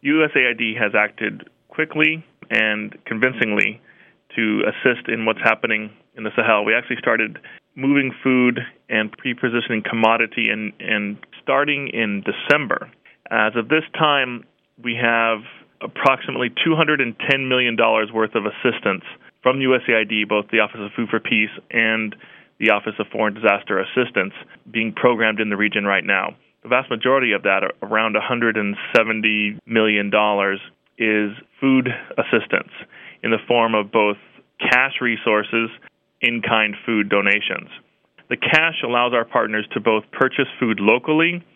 USAID has acted quickly and convincingly to assist in what's happening in the Sahel. We actually started moving food and pre-positioning commodity and starting in December. As of this time, we have approximately $210 million worth of assistance from USAID, both the Office of Food for Peace and the Office of Foreign Disaster Assistance, being programmed in the region right now. The vast majority of that, around $170 million, is food assistance in the form of both cash resources, in-kind food donations. The cash allows our partners to both purchase food locally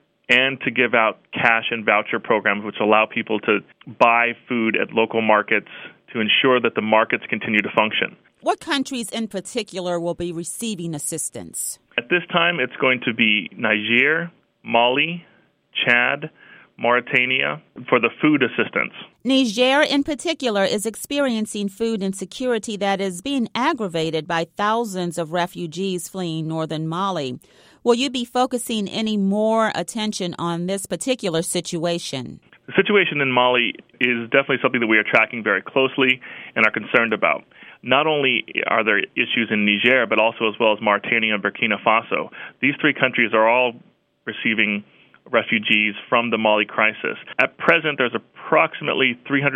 and to give out cash and voucher programs, which allow people to buy food at local markets to ensure that the markets continue to function. What countries in particular will be receiving assistance? At this time, it's going to be Niger, Mali, Chad, Mauritania for the food assistance. Niger in particular is experiencing food insecurity that is being aggravated by thousands of refugees fleeing northern Mali. Will you be focusing any more attention on this particular situation? The situation in Mali is definitely something that we are tracking very closely and are concerned about. Not only are there issues in Niger, but also as well as Mauritania and Burkina Faso. These three countries are all receiving refugees from the Mali crisis. At present, there's approximately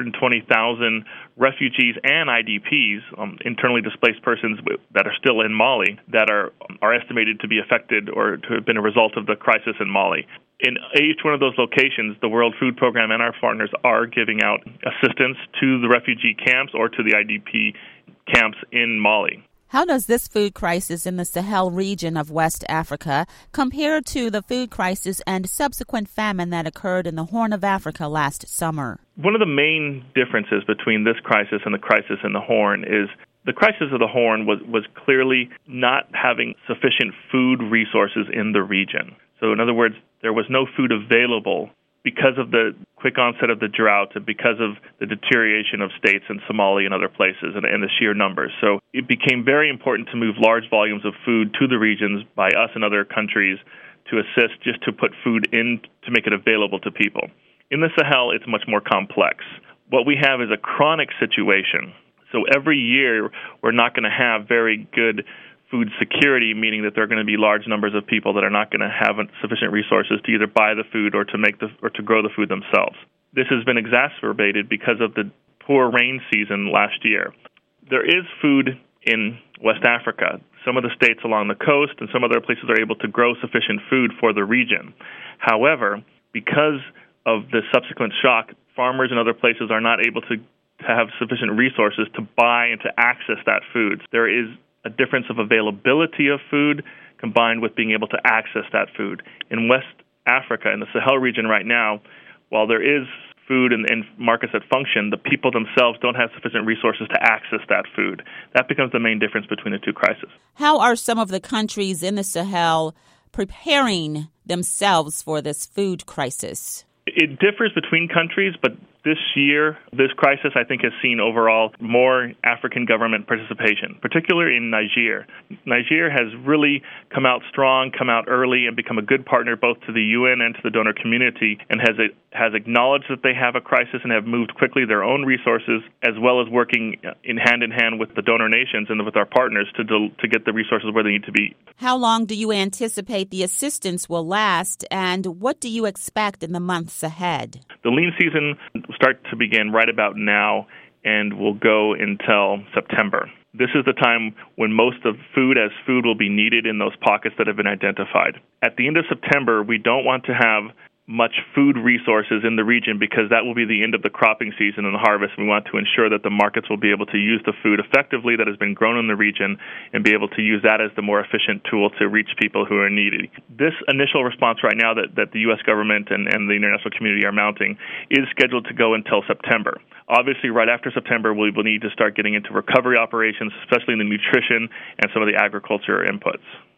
320,000 refugees and IDPs, internally displaced persons that are still in Mali, that are estimated to be affected or to have been a result of the crisis in Mali. In each one of those locations, the World Food Program and our partners are giving out assistance to the refugee camps or to the IDP camps in Mali. How does this food crisis in the Sahel region of West Africa compare to the food crisis and subsequent famine that occurred in the Horn of Africa last summer? One of the main differences between this crisis and the crisis in the Horn is the crisis of the Horn was clearly not having sufficient food resources in the region. So in other words, there was no food available because of the quick onset of the drought and because of the deterioration of states in Somalia and other places and the sheer numbers. So it became very important to move large volumes of food to the regions by us and other countries to assist, just to put food in to make it available to people. In the Sahel, it's much more complex. What we have is a chronic situation. So every year, we're not going to have very good food security, meaning that there are going to be large numbers of people that are not going to have sufficient resources to either buy the food or to grow the food themselves. This has been exacerbated because of the poor rain season last year. There is food in West Africa. Some of the states along the coast and some other places are able to grow sufficient food for the region. However, because of the subsequent shock, farmers in other places are not able to have sufficient resources to buy and to access that food. There is a difference of availability of food combined with being able to access that food. In West Africa, in the Sahel region right now, while there is food and markets that function, the people themselves don't have sufficient resources to access that food. That becomes the main difference between the two crises. How are some of the countries in the Sahel preparing themselves for this food crisis? It differs between countries, but this year, this crisis, I think, has seen overall more African government participation, particularly in Niger. Niger has really come out strong, come out early, and become a good partner both to the UN and to the donor community, and has acknowledged that they have a crisis and have moved quickly their own resources, as well as working in hand with the donor nations and with our partners to get the resources where they need to be. How long do you anticipate the assistance will last, and what do you expect in the months ahead? The lean season will start to begin right about now and will go until September. This is the time when most of food will be needed in those pockets that have been identified. At the end of September, we don't want to have much food resources in the region because that will be the end of the cropping season and the harvest. We want to ensure that the markets will be able to use the food effectively that has been grown in the region and be able to use that as the more efficient tool to reach people who are needy. This initial response right now that the U.S. government and the international community are mounting is scheduled to go until September. Obviously, right after September, we will need to start getting into recovery operations, especially in the nutrition and some of the agriculture inputs.